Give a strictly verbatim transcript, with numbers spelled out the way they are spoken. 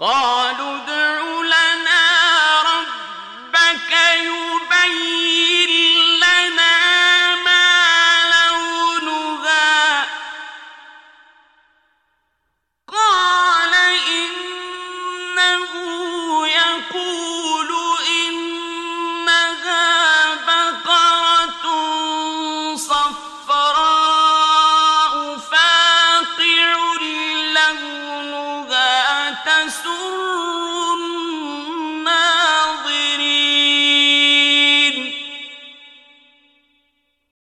قالوا ادْعُ لَنَا رَبَّكَ يُبَيِّن لَّنَا مَا لَوْنُهَا قَالَ إِنَّهُ يَقُولُ إِنَّهَا بَقَرَةٌ صَفْرَاءُ فَاقِعٌ لَّوْنُهَا تَسُرُّ